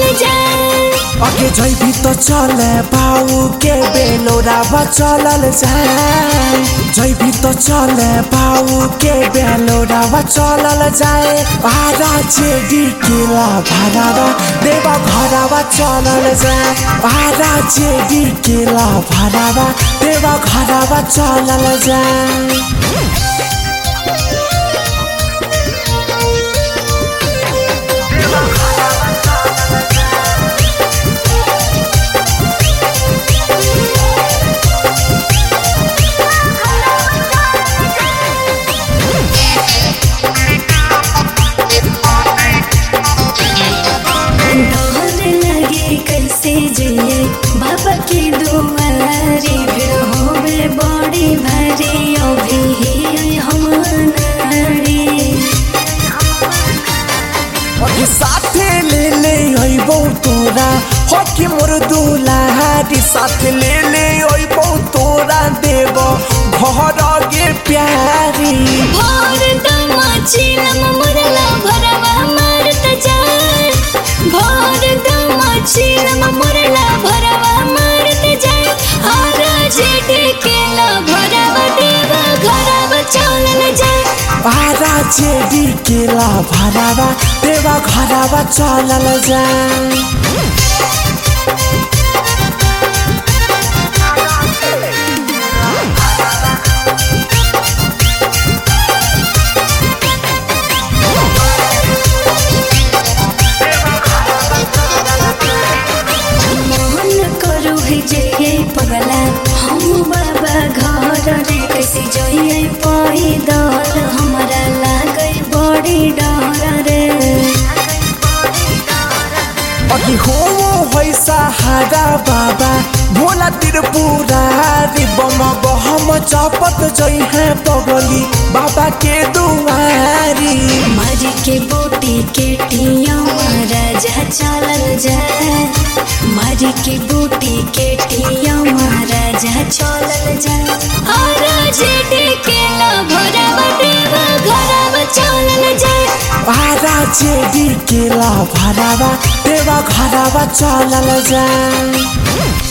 अगे जैबी तो चले बाऊ के बेलोरावा चलल जाए जैबी तो चले बाऊ के बेलोरावा चलल जाए आरा जेडी केला भरावा देवा घरावा चलल जाए आरा जेडी केला भरावा देवा घरावा चलल जाए कैसे जइए बाबा के दुआरे भीड़ होवे बड़ी भारी अभी हमारे साथे ले ले अइबो तोरा हो कि मोर दुलारी साथे ले ले अइबो तोरा देव घर गे प्यारी भोर दमाचिलम मुरला भरवा मारत जाए भोर दमाचिलम मुरला भरवा मारत जाए आरा जेडी केला भरवा देवा घरवा चलल जाए आरा जेडी केला भरावा देवा घरावा चलल जाए पगला हम बाबा घर रे कैसे जइए पैदल हमरा लागे बड़ी डर रे अभी हो सहारा बाबा भोला त्रिपुरा रे बम बहम चपत जई है पगली बाबा के दुआरी मारी के बोटी के टिया राजा चलल जाए मारी के बूटी के टिया महाराजा चलल जाए आरा जेडी केला भरावा देवा घरवा चलल जाए आरा जेडी केला भरावा देवा घरावा चलल जाए।